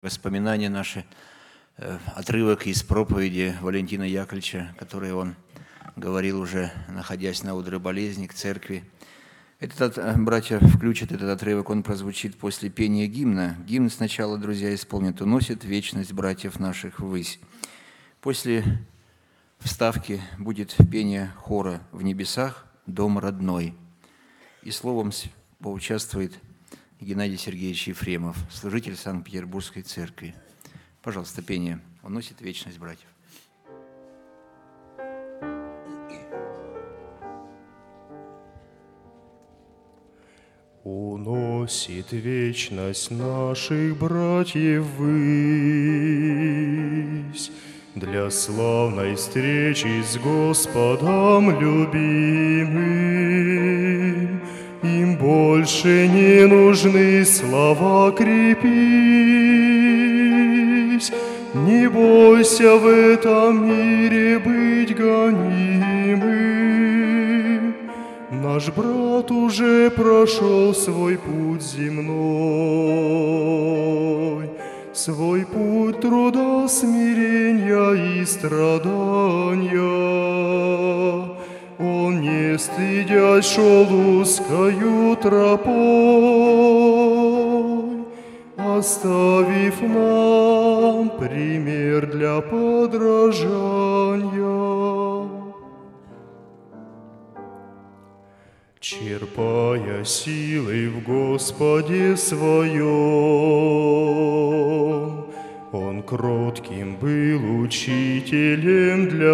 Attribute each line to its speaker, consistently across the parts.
Speaker 1: Воспоминания наши, отрывок из проповеди Валентина Яковлевича, который он говорил уже, находясь на одре болезни, к церкви. Братья включат этот отрывок, он прозвучит после пения гимна. Гимн сначала, друзья, исполнят «Уносит вечность братьев наших ввысь». После вставки будет пение хора «В небесах дом родной». И словом поучаствует Геннадий Сергеевич Ефремов, служитель Санкт-Петербургской церкви. Пожалуйста, пение «Уносит вечность братьев».
Speaker 2: Уносит вечность наших братьев ввысь, для славной встречи с Господом любимым. Им больше не нужны слова «крепись», не бойся в этом мире быть гонимым. Наш брат уже прошел свой путь земной, свой путь труда, смирения и страдания. Он, не стыдясь, шел узкою тропой, оставив нам пример для подражания. Черпая силы в Господе своем, Он кротким был учителем для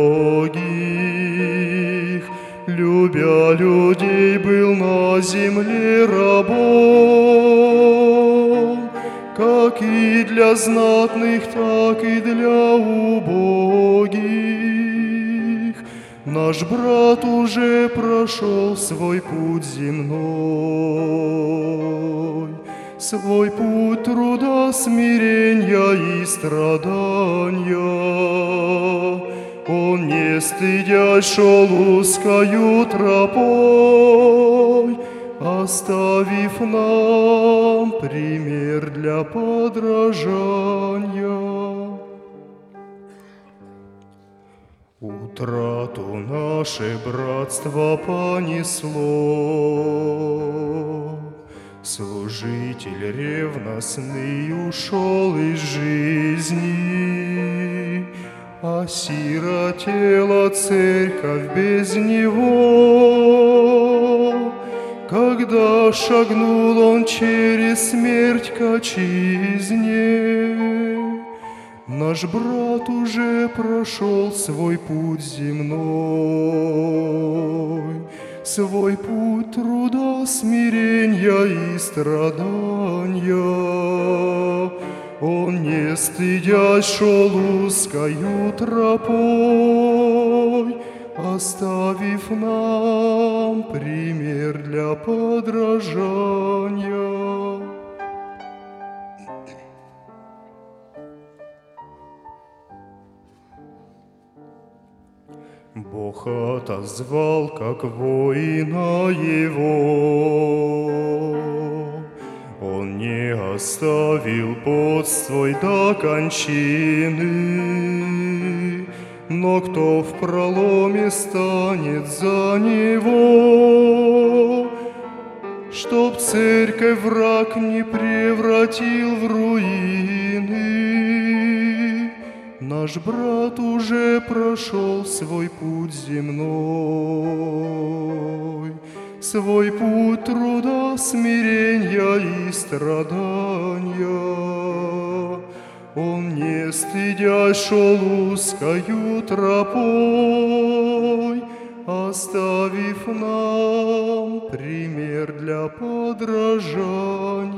Speaker 2: многих, любя людей, был на земле рабом, как и для знатных, так и для убогих. Наш брат уже прошел свой путь земной, свой путь труда, смирения и страдания. Он, не стыдясь, шел узкою тропой, оставив нам пример для подражания. Утрату наше братство понесло, служитель ревностный ушел из жизни, осиротела церковь без него. Когда шагнул он через смерть к отчизне, наш брат уже прошел свой путь земной, свой путь труда, смирения и страдания. Он, не стыдясь, шел узкою тропой, оставив нам пример для подражания. Бог отозвал, как воина его, Он не оставил пост свой до кончины, но кто в проломе станет за него, чтоб церковь враг не превратил в руины. Наш брат уже прошел свой путь земной, свой путь труда, смирения и страдания. Он, не стыдясь, шел узкою тропой, оставив нам пример для подражания.